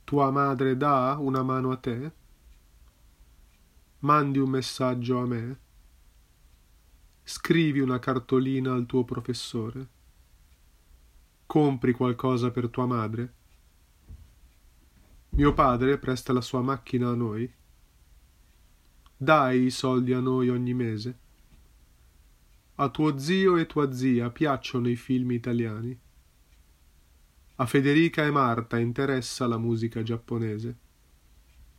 Tua madre dà una mano a te? Mandi un messaggio a me? Scrivi una cartolina al tuo professore? Compri qualcosa per tua madre? Mio padre presta la sua macchina a noi? Dai i soldi a noi ogni mese? A tuo zio e tua zia piacciono i film italiani? A Federica e Marta interessa la musica giapponese?